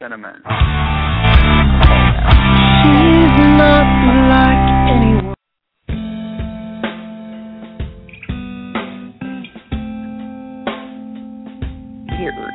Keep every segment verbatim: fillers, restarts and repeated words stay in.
Cinnamon. She's not like anyone. Weird.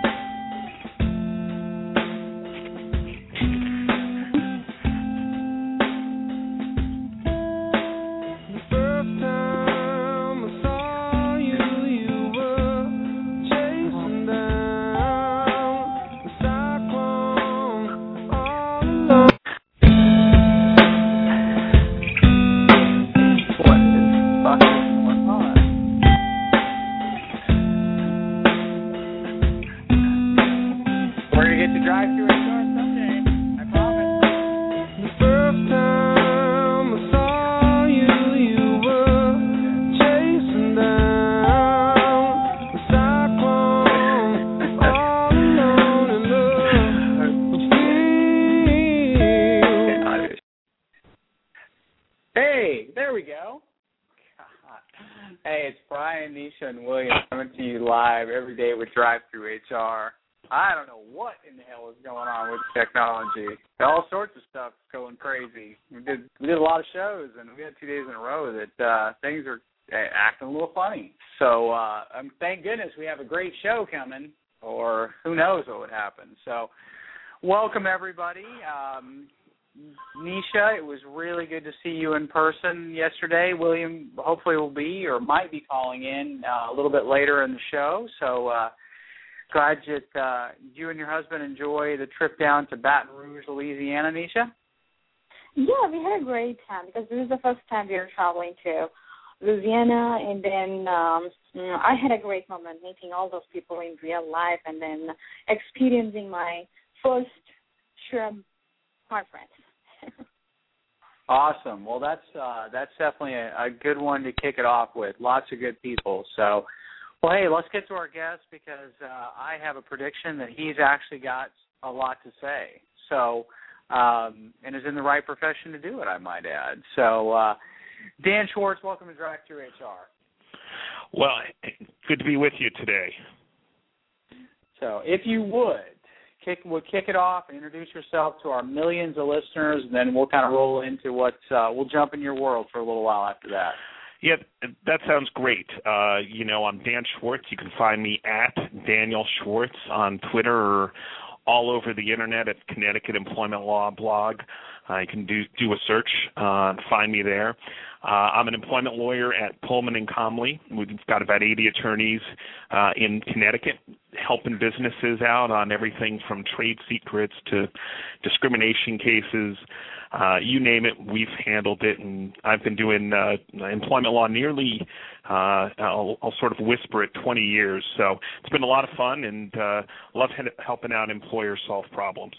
And William coming to you live every day with Drive-Thru H R. I don't know what in the hell is going on with technology. All sorts of stuff is going crazy. We did we did a lot of shows, and we had two days in a row that uh, things are acting a little funny. So uh, um, thank goodness we have a great show coming, or who knows what would happen. So welcome, everybody. Um, Nisha, it was really good to see you in person yesterday. William hopefully will be or might be calling in uh, a little bit later in the show. So uh, glad that uh, you and your husband enjoy the trip down to Baton Rouge, Louisiana, Nisha. Yeah, we had a great time because this is the first time we were traveling to Louisiana, and then um, I had a great moment meeting all those people in real life and then experiencing my first shrimp conference. Awesome. Well, that's uh, that's definitely a, a good one to kick it off with. Lots of good people. So, well, hey, let's get to our guest because uh, I have a prediction that he's actually got a lot to say. So, um, and is in the right profession to do it, I might add. So, uh, Dan Schwartz, welcome to Drive-Thru H R. Well, good to be with you today. So, if you would. Kick, we'll kick it off and introduce yourself to our millions of listeners, and then we'll kind of roll into what uh, we'll jump in your world for a little while after that. Yeah, that sounds great. Uh, you know, I'm Dan Schwartz. You can find me at Daniel Schwartz on Twitter or all over the internet at Connecticut Employment Law Blog. Uh, you can do do a search uh, and find me there. Uh, I'm an employment lawyer at Pullman and Comley. We've got about eighty attorneys uh, in Connecticut helping businesses out on everything from trade secrets to discrimination cases. Uh, you name it, we've handled it, and I've been doing uh, employment law nearly, uh, I'll, I'll sort of whisper it, twenty years. So it's been a lot of fun, and uh, love helping out employers solve problems.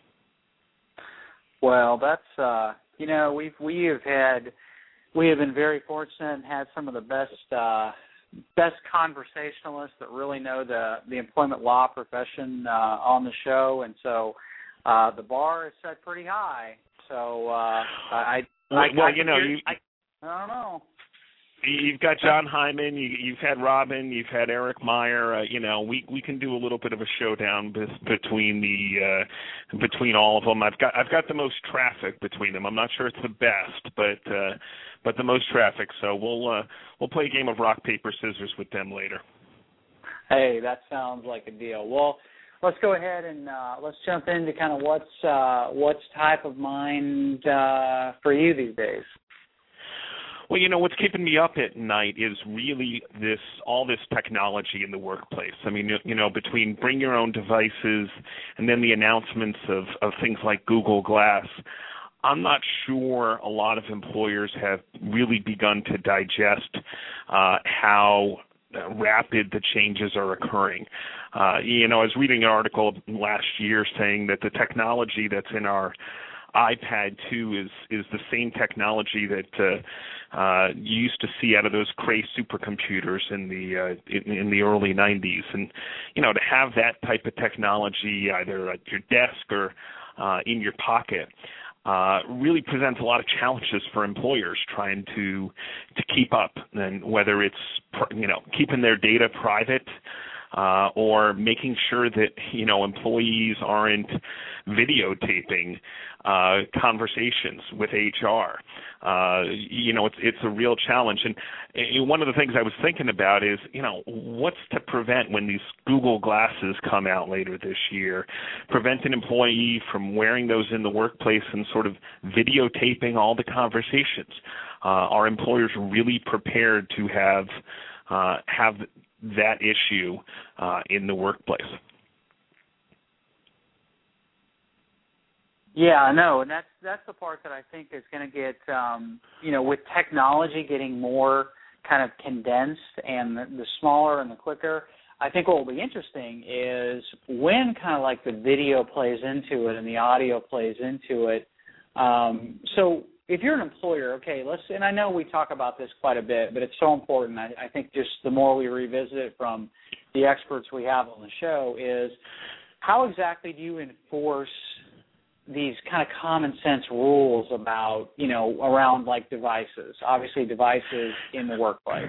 Well, that's, uh, you know, we've, we have had, we have been very fortunate and had some of the best, uh, best conversationalists that really know the, the employment law profession uh, on the show, and so uh, the bar is set pretty high. So uh, I, well, I, well I you know, you, I, I don't know. You've got John Hyman, you, you've had Robin, you've had Eric Meyer. Uh, you know, we we can do a little bit of a showdown be, between the uh, between all of them. I've got I've got the most traffic between them. I'm not sure it's the best, but uh, but the most traffic. So we'll uh, we'll play a game of rock paper scissors with them later. Hey, that sounds like a deal. Well, let's go ahead and uh, let's jump into kind of what's uh, what's top of mind uh, for you these days. Well, you know, what's keeping me up at night is really this, all this technology in the workplace. I mean, you know, between bring your own devices and then the announcements of, of things like Google Glass, I'm not sure a lot of employers have really begun to digest uh, how rapid the changes are occurring. Uh, you know, I was reading an article last year saying that the technology that's in our iPad two is is the same technology that uh, uh, you used to see out of those Cray supercomputers in the uh, in, in the early nineties, and you know, to have that type of technology either at your desk or uh, in your pocket uh, really presents a lot of challenges for employers trying to to keep up, and whether it's you know keeping their data private. Uh, or making sure that, you know, employees aren't videotaping uh, conversations with H R. Uh, you know, it's it's a real challenge. And, and one of the things I was thinking about is, you know, what's to prevent when these Google Glasses come out later this year, prevent an employee from wearing those in the workplace and sort of videotaping all the conversations? Uh, are employers really prepared to have uh, have that issue uh, in the workplace? Yeah, no, and that's that's the part that I think is going to get, um, you know, with technology getting more kind of condensed and the, the smaller and the quicker. I think what will be interesting is when kind of like the video plays into it and the audio plays into it. Um, so if you're an employer, okay, let's, and I know we talk about this quite a bit, but it's so important. I, I think just the more we revisit it from the experts we have on the show is how exactly do you enforce these kind of common sense rules about, you know, around like devices, obviously devices in the workplace?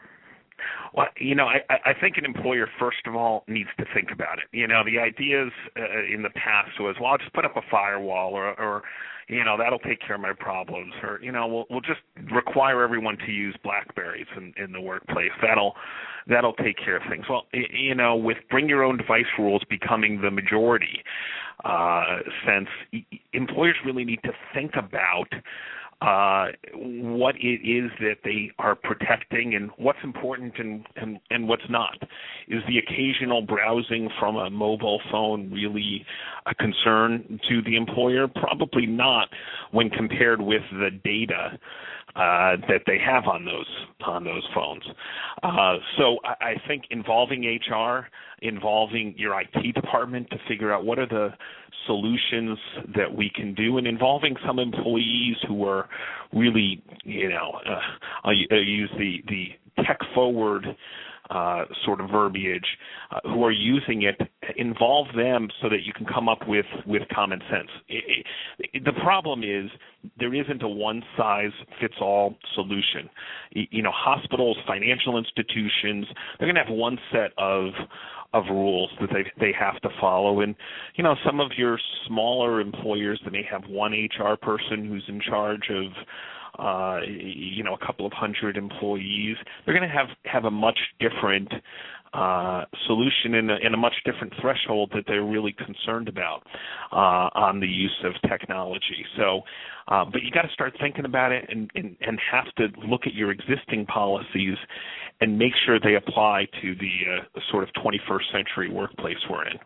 Well, you know, I, I think an employer, first of all, needs to think about it. You know, the ideas uh, in the past was, well, I'll just put up a firewall or, or you know, that'll take care of my problems. Or, you know, we'll, we'll just require everyone to use BlackBerries in, in the workplace. That'll that'll take care of things. Well, you know, with bring your own device rules becoming the majority, uh, sense, employers really need to think about Uh, what it is that they are protecting and what's important and, and, and what's not. Is the occasional browsing from a mobile phone really a concern to the employer? Probably not when compared with the data uh, that they have on those on those phones. Uh, so I, I think involving H R, involving your I T department to figure out what are the solutions that we can do, and involving some employees who are really, you know, uh, I'll, I'll use the, the tech-forward uh, sort of verbiage, uh, who are using it, involve them so that you can come up with, with common sense. It, it, the problem is there isn't a one-size-fits-all solution. You know, hospitals, financial institutions, they're going to have one set of of rules that they they have to follow. And, you know, some of your smaller employers that may have one H R person who's in charge of, uh, you know, a couple of hundred employees, they're going to have, have a much different uh, solution and a, and a much different threshold that they're really concerned about uh, on the use of technology. So, uh, but you got to start thinking about it and, and, and have to look at your existing policies and make sure they apply to the uh, sort of twenty-first century workplace we're in.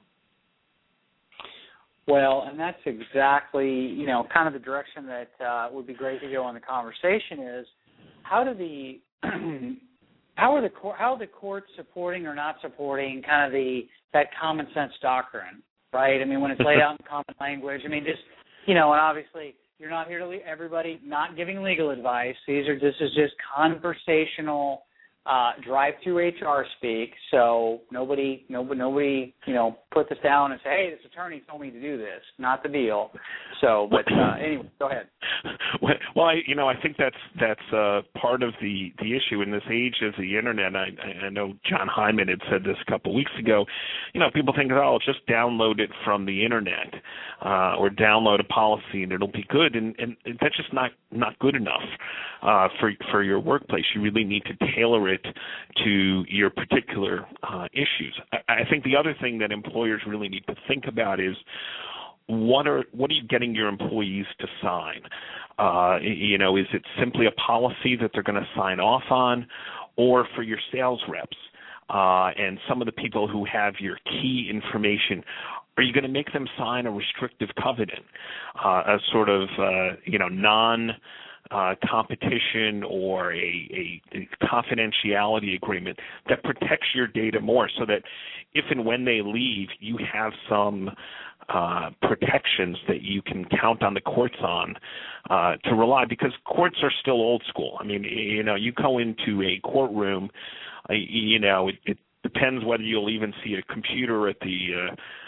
Well, and that's exactly, you know, kind of the direction that uh, would be great to go in the conversation is how do the how are the how are the courts supporting or not supporting kind of the that common sense doctrine, right? I mean, when it's laid out in common language, I mean, just, you know, and obviously you're not here to leave everybody not giving legal advice. These are this is just conversational uh, drive-through H R speak. So nobody, nobody, nobody, you know, put this down and say, hey, this attorney told me to do this. Not the deal. So, but uh, anyway, go ahead. Well, I, you know, I think that's that's uh, part of the, the issue in this age of the internet. I, I know John Hyman had said this a couple of weeks ago. You know, people think, oh, just download it from the internet uh, or download a policy and it'll be good, and, and that's just not not good enough uh, for for your workplace. You really need to tailor it to your particular uh, issues. I, I think the other thing that employers really need to think about is what are what are you getting your employees to sign? Uh, you know, is it simply a policy that they're going to sign off on, or for your sales reps uh, and some of the people who have your key information? Are you going to make them sign a restrictive covenant, uh, a sort of uh, you know non Uh, competition or a, a, a confidentiality agreement that protects your data more, so that if and when they leave, you have some uh, protections that you can count on the courts on uh, to rely, because courts are still old school. I mean, you know, you go into a courtroom, uh, you know, it, it depends whether you'll even see a computer at the uh,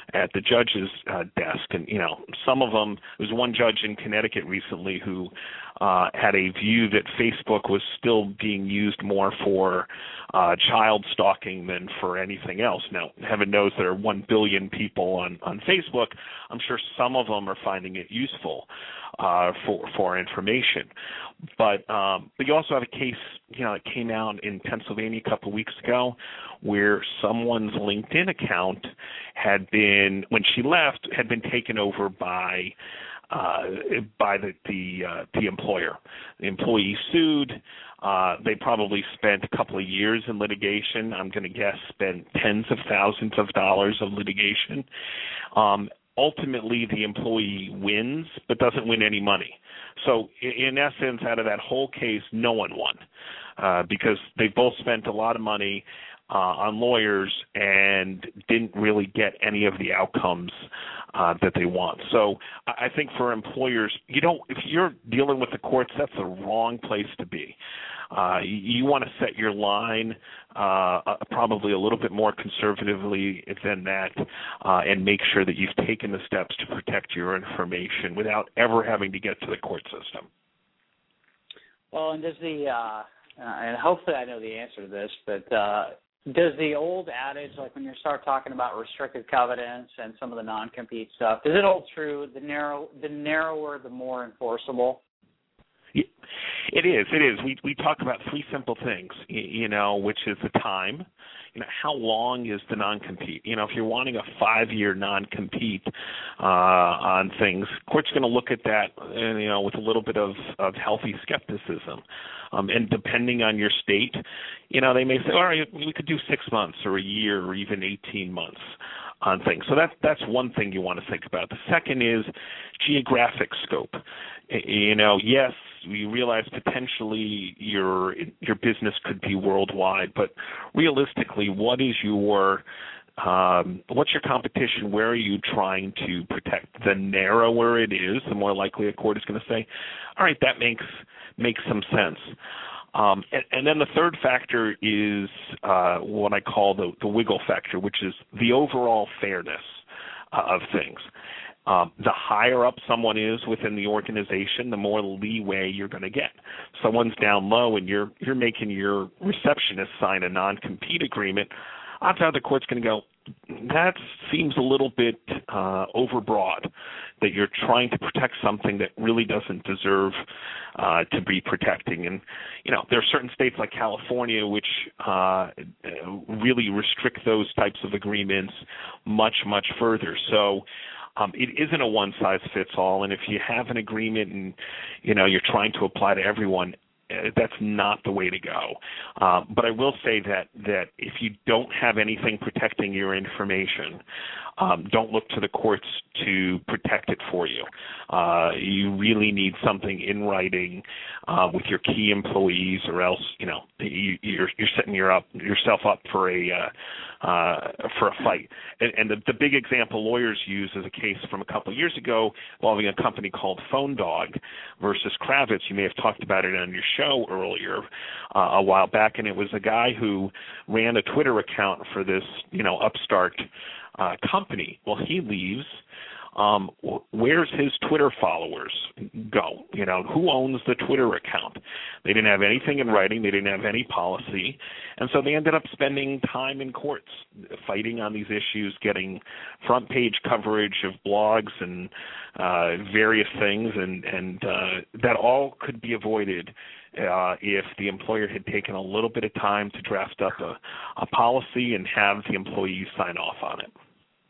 at the judge's uh, desk. And, you know, some of them, there was one judge in Connecticut recently who uh, had a view that Facebook was still being used more for uh, child stalking than for anything else. Now, heaven knows there are one billion people on, on Facebook. I'm sure some of them are finding it useful uh, for, for information. But um, but you also have a case, you know, that came out in Pennsylvania a couple of weeks ago where someone's LinkedIn account had been, when she left, had been taken over by uh, by the the, uh, the employer. The employee sued. Uh, they probably spent a couple of years in litigation. I'm going to guess spent tens of thousands of dollars of litigation. Um, ultimately, the employee wins but doesn't win any money. So in essence, out of that whole case, no one won uh, because they both spent a lot of money uh, on lawyers and didn't really get any of the outcomes uh, that they want. So I think for employers, you don't, if you're dealing with the courts, that's the wrong place to be. Uh, you, you want to set your line uh, uh, probably a little bit more conservatively than that uh, and make sure that you've taken the steps to protect your information without ever having to get to the court system. Well, and does the, uh, uh, and hopefully I know the answer to this, but uh, does the old adage, like when you start talking about restrictive covenants and some of the non-compete stuff, does it hold true, the narrow, the narrower, the more enforceable? It is. It is. We we talk about three simple things, you know, which is the time. You know, how long is the non-compete? You know, if you're wanting a five-year non-compete uh, on things, court's going to look at that, and, you know, with a little bit of, of healthy skepticism. Um, and depending on your state, you know, they may say, all right, we could do six months or a year or even eighteen months on things. So that, that's one thing you want to think about. The second is geographic scope. You know, yes, we realize potentially your your business could be worldwide, but realistically, what is your um, what's your competition? Where are you trying to protect? The narrower it is, the more likely a court is going to say, all right, that makes makes some sense. Um, and, and then the third factor is uh, what I call the, the wiggle factor, which is the overall fairness uh, of things. Um, the higher up someone is within the organization, the more leeway you're going to get. Someone's down low and you're you're making your receptionist sign a non-compete agreement. Odds are the court's going to go, that seems a little bit uh, overbroad, that you're trying to protect something that really doesn't deserve uh, to be protecting. And, you know, there are certain states like California which uh, really restrict those types of agreements much, much further. So Um, it isn't a one-size-fits-all, and if you have an agreement and, you know, you're trying to apply to everyone, uh, that's not the way to go. Uh, but I will say that, that if you don't have anything protecting your information, um, don't look to the courts to protect it for you. Uh, you really need something in writing uh, with your key employees, or else, you know, you, you're, you're setting your up, yourself up for a uh, uh, for a fight. And, and the, the big example lawyers use is a case from a couple of years ago involving a company called Phone Dog versus Kravitz. You may have talked about it on your show earlier uh, a while back, and it was a guy who ran a Twitter account for this, you know, upstart uh, company. Well, he leaves. Um, where's his Twitter followers go? You know, who owns the Twitter account? They didn't have anything in writing. They didn't have any policy. And so they ended up spending time in courts fighting on these issues, getting front page coverage of blogs and uh, various things. And, and uh, that all could be avoided uh, if the employer had taken a little bit of time to draft up a, a policy and have the employees sign off on it.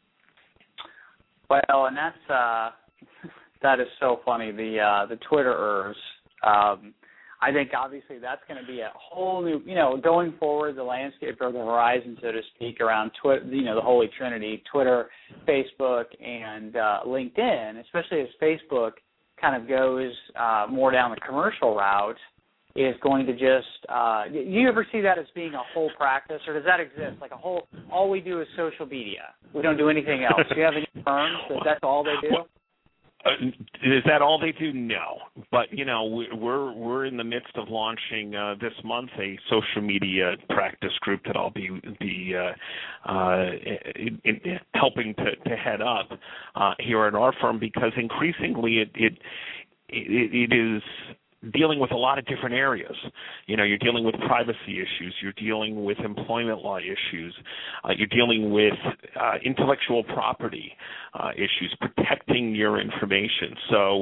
Well, and that's uh, that is so funny. The uh, the Twitterers. Um, I think obviously that's going to be a whole new, you know, going forward, the landscape or the horizon, so to speak, around Twitter. You know, the Holy Trinity: Twitter, Facebook, and uh, LinkedIn. Especially as Facebook kind of goes uh, more down the commercial route, is going to just. Uh, do you ever see that as being a whole practice, or does that exist? Like a whole, all we do is social media. We don't do anything else. Do you have any firms that that's all they do? Uh, is that all they do? No, but you know we're we're in the midst of launching uh, this month a social media practice group that I'll be be uh, uh, in, in helping to, to head up uh, here at our firm, because increasingly it it it, it is dealing with a lot of different areas. You know, you're dealing with privacy issues, you're dealing with employment law issues, uh, you're dealing with uh, intellectual property uh, issues, protecting your information. So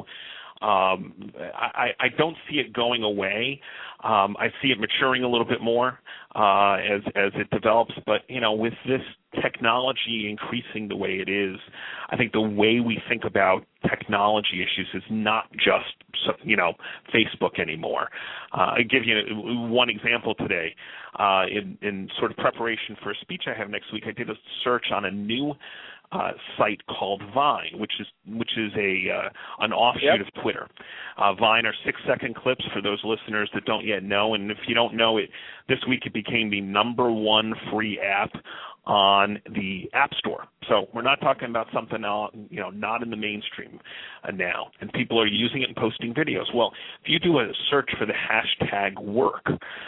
um, I, I don't see it going away. Um, I see it maturing a little bit more uh, as as it develops. But, you know, with this technology increasing the way it is, I think the way we think about technology issues is not just, you know, Facebook anymore. Uh, I give you one example today. Uh, in, in sort of preparation for a speech I have next week, I did a search on a new uh, site called Vine, which is which is a uh, an offshoot yep. of Twitter. Uh, Vine are six-second clips for those listeners that don't yet know, and if you don't know it, this week it became the number one free app on the App Store. So we're not talking about something, uh, you know, not in the mainstream uh, now, and people are using it and posting videos. Well, if you do a search for the hashtag work,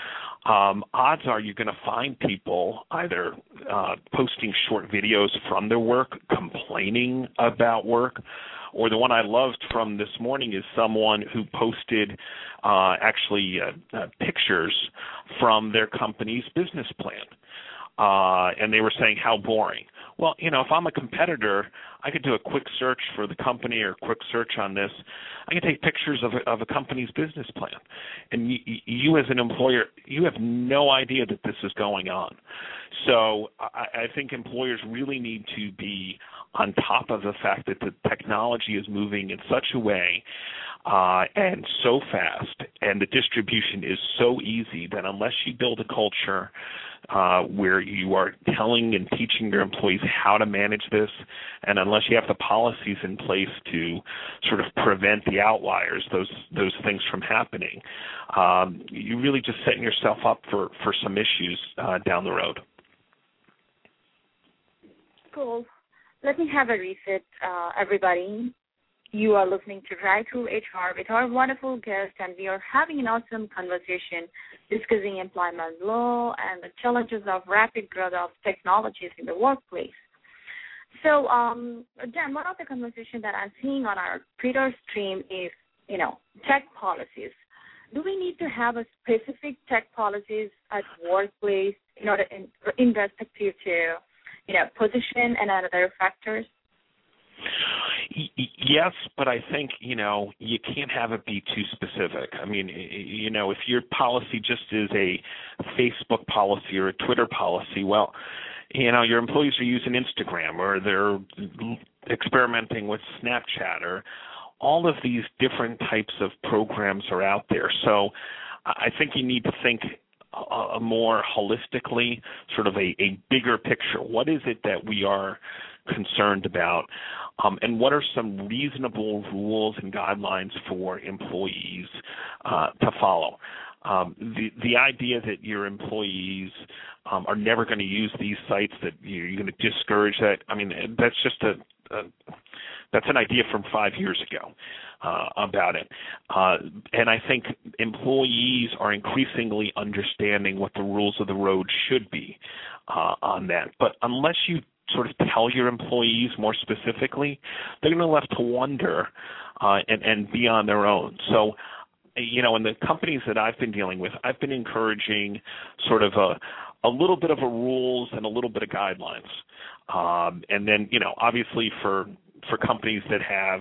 um, odds are you're going to find people either uh, posting short videos from their work, complaining about work, or the one I loved from this morning is someone who posted uh, actually uh, uh, pictures from their company's business plan. Uh, and they were saying how boring. Well, you know, if I'm a competitor, I could do a quick search for the company or a quick search on this. I can take pictures of a, of a company's business plan. And you, you as an employer, you have no idea that this is going on. So I, I think employers really need to be on top of the fact that the technology is moving in such a way uh, and so fast, and the distribution is so easy that unless you build a culture Uh, where you are telling and teaching your employees how to manage this, and unless you have the policies in place to sort of prevent the outliers, those those things from happening, um, you're really just setting yourself up for, for some issues uh, down the road. Cool. Let me have a reset, uh, everybody. You are listening to Drive Through H R with our wonderful guest, and we are having an awesome conversation discussing employment law and the challenges of rapid growth of technologies in the workplace. So, um, Dan, one of the conversations that I'm seeing on our Twitter stream is, you know, tech policies. Do we need to have a specific tech policies at workplace in order, in, in respective to, you know, position and other factors? Yes, but I think, you know, you can't have it be too specific. I mean, you know, if your policy just is a Facebook policy or a Twitter policy, well, you know, your employees are using Instagram or they're experimenting with Snapchat, or all of these different types of programs are out there. So I think you need to think uh, more holistically, sort of a, a bigger picture. What is it that we are concerned about, um, and what are some reasonable rules and guidelines for employees uh, to follow? Um, the the idea that your employees um, are never going to use these sites, that you're going to discourage that, I mean, that's just a, a that's an idea from five years ago uh, about it. Uh, and I think employees are increasingly understanding what the rules of the road should be uh, on that. But unless you sort of tell your employees more specifically, they're going to be left to wonder uh, and, and be on their own. So, you know, in the companies that I've been dealing with, I've been encouraging sort of a, a little bit of a rules and a little bit of guidelines. Um, and then, you know, obviously for for companies that have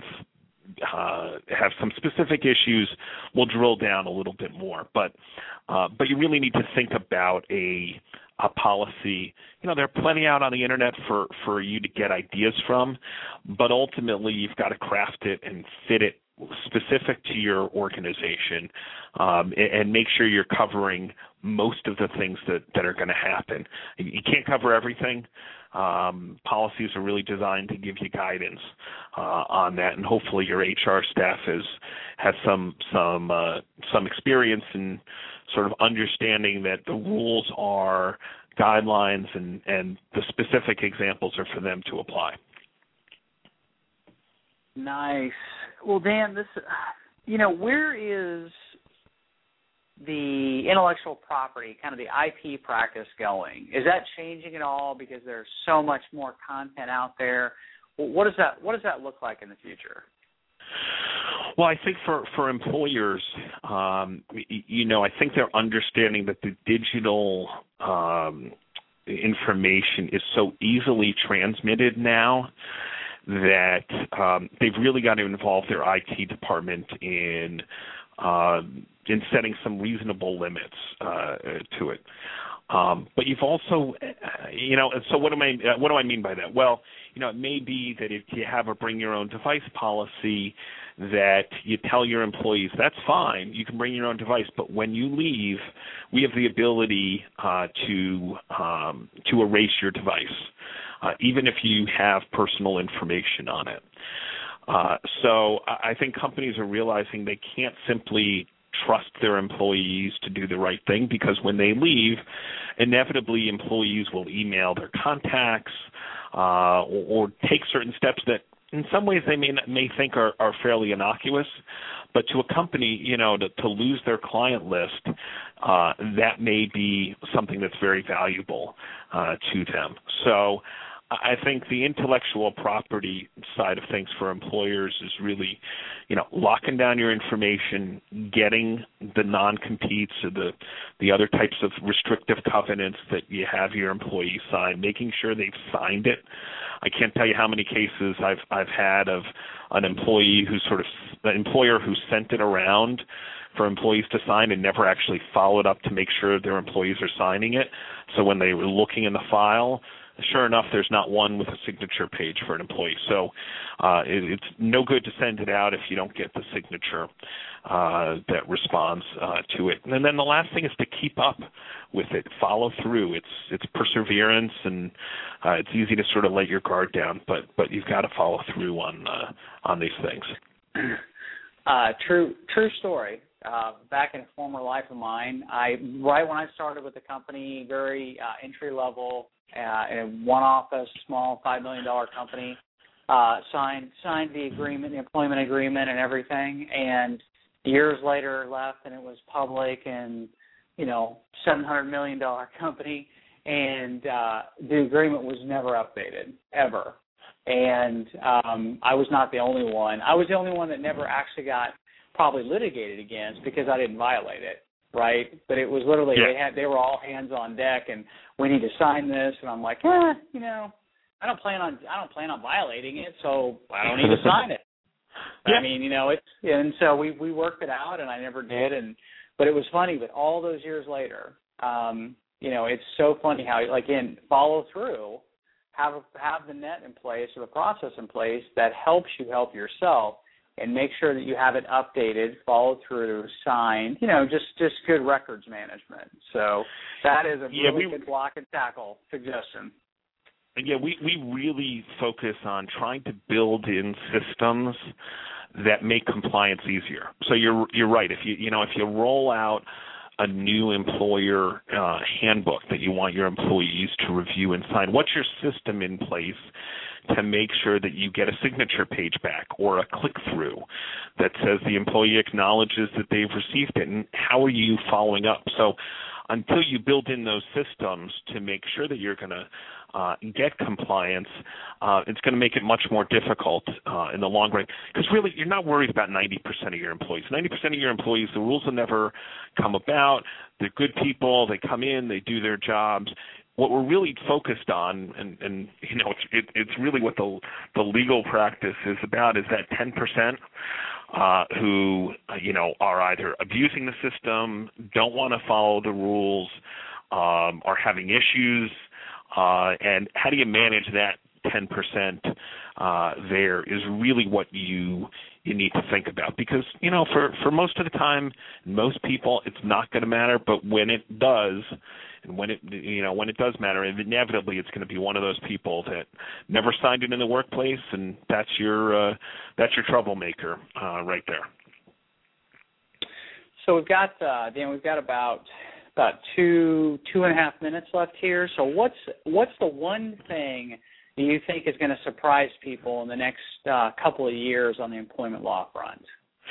uh, have some specific issues, we'll drill down a little bit more. But uh, but you really need to think about a a policy. You know, there are plenty out on the internet for, for you to get ideas from, but ultimately you've got to craft it and fit it specific to your organization, um, and, and make sure you're covering most of the things that, that are going to happen. You can't cover everything. Um, policies are really designed to give you guidance uh, on that, and hopefully your H R staff is, has some some uh, some experience in sort of understanding that the rules are guidelines, and, and the specific examples are for them to apply. Nice. well, Dan, this, you know, where is the intellectual property, kind of the I P practice going? Is that changing at all because there's so much more content out there? What does that What does that look like in the future? Well, I think for, for employers, um, you know, I think they're understanding that the digital um, information is so easily transmitted now that um, they've really got to involve their I T department in uh, in setting some reasonable limits uh, to it. Um, but you've also, you know, so what do I what do I mean by that? Well, you know, it may be that if you have a bring your own device policy, that you tell your employees that's fine, you can bring your own device, but when you leave, we have the ability uh, to um, to erase your device, uh, even if you have personal information on it. Uh, so I think companies are realizing they can't simply trust their employees to do the right thing, because when they leave, inevitably employees will email their contacts uh, or, or take certain steps that in some ways they may not, may think are, are fairly innocuous, but to a company, you know, to, to lose their client list, uh, that may be something that's very valuable uh, to them. So I think the intellectual property side of things for employers is really, you know, locking down your information, getting the non-competes or the, the other types of restrictive covenants that you have your employees sign, making sure they've signed it. I can't tell you how many cases I've I've had of an employee who sort of, an employer who sent it around for employees to sign and never actually followed up to make sure their employees are signing it. So when they were looking in the file, sure enough, there's not one with a signature page for an employee. So uh, it, it's no good to send it out if you don't get the signature uh, that responds uh, to it. And then the last thing is to keep up with it, follow through. It's it's perseverance, and uh, it's easy to sort of let your guard down, but but you've got to follow through on uh, on these things. Uh, true true story. Uh, back in a former life of mine, I right when I started with the company, very uh, entry level. Uh, in a one office, small five million dollar company, uh, signed signed the agreement, the employment agreement, and everything. And years later, left, and it was public, and you know, seven hundred million dollar company, and uh, the agreement was never updated ever. And um, I was not the only one. I was the only one that never actually got probably litigated against because I didn't violate it. Right, but it was literally yeah. they had they were all hands on deck, and we need to sign this, and I'm like, eh, you know, I don't plan on I don't plan on violating it, so I don't need to sign it. Yeah. I mean, you know, it's and so we we worked it out, and I never did, and but it was funny. But all those years later, um, you know, it's so funny how like again follow through, have have the net in place or the process in place that helps you help yourself. And make sure that you have it updated, followed through, signed, you know, just, just good records management. So that is a yeah, really we, good block and tackle suggestion. Yeah, we, we really focus on trying to build in systems that make compliance easier. So you're you're right. If you you know if you roll out a new employer uh, handbook that you want your employees to review and sign, what's your system in place to make sure that you get a signature page back or a click-through that says the employee acknowledges that they've received it, and how are you following up? So until you build in those systems to make sure that you're going to uh, get compliance, uh, it's going to make it much more difficult uh, in the long run. Because really, you're not worried about ninety percent of your employees. ninety percent of your employees, the rules will never come about. They're good people. They come in. They do their jobs. What we're really focused on, and, and you know, it's, it, it's really what the the legal practice is about, is that ten percent uh, who, uh, you know, are either abusing the system, don't want to follow the rules, um, are having issues, uh, and how do you manage that ten percent uh, there is really what you you need to think about. Because, you know, for, for most of the time, most people, it's not going to matter, but when it does, and when it, you know, when it does matter, inevitably it's going to be one of those people that never signed it in the workplace, and that's your uh, that's your troublemaker uh, right there. So we've got uh, Dan, we've got about about two two and a half minutes left here. So what's what's the one thing do you think is going to surprise people in the next uh, couple of years on the employment law front?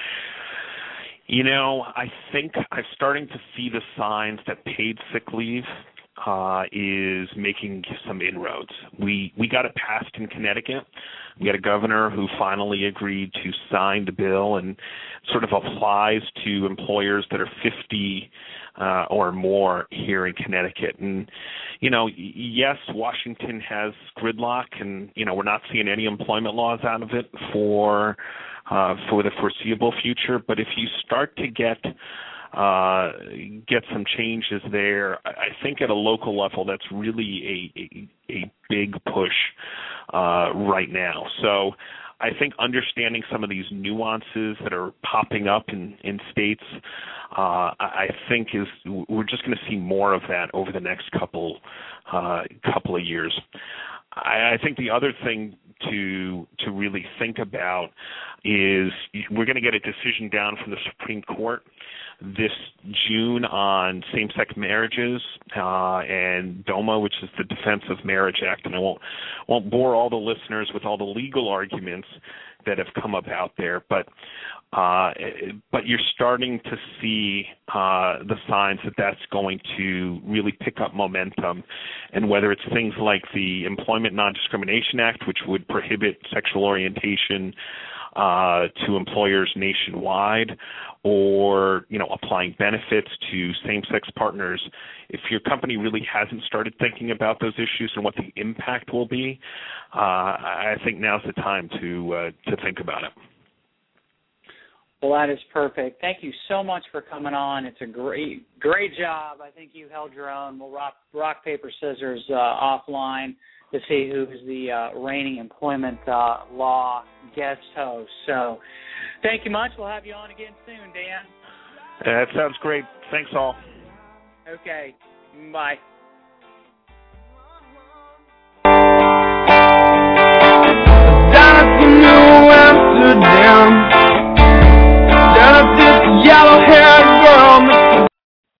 You know, I think I'm starting to see the signs that paid sick leave uh, is making some inroads. We we got it passed in Connecticut. We had a governor who finally agreed to sign the bill and sort of applies to employers that are fifty uh, or more here in Connecticut. And, you know, yes, Washington has gridlock, and, you know, we're not seeing any employment laws out of it for uh, for the foreseeable future. But if you start to get uh, get some changes there, I think at a local level that's really a, a, a big push uh, right now. So I think understanding some of these nuances that are popping up in, in states, uh, I think is we're just going to see more of that over the next couple uh, couple of years. I, I think the other thing to to really think about is we're going to get a decision down from the Supreme Court this June on same-sex marriages uh, and DOMA, which is the Defense of Marriage Act, and I won't won't bore all the listeners with all the legal arguments that have come about there, but uh, but you're starting to see uh, the signs that that's going to really pick up momentum, and whether it's things like the Employment Non-Discrimination Act, which would prohibit sexual orientation uh, to employers nationwide, or, you know, applying benefits to same-sex partners. If your company really hasn't started thinking about those issues and what the impact will be, uh, I think now's the time to uh, to think about it. Well, that is perfect. Thank you so much for coming on. It's a great, great job. I think you held your own. We'll rock, rock paper, scissors uh, offline to see who's the uh, reigning employment uh, law guest host. So thank you much. We'll have you on again soon, Dan. That sounds great. Thanks, all. Okay. Bye. Down to New Amsterdam.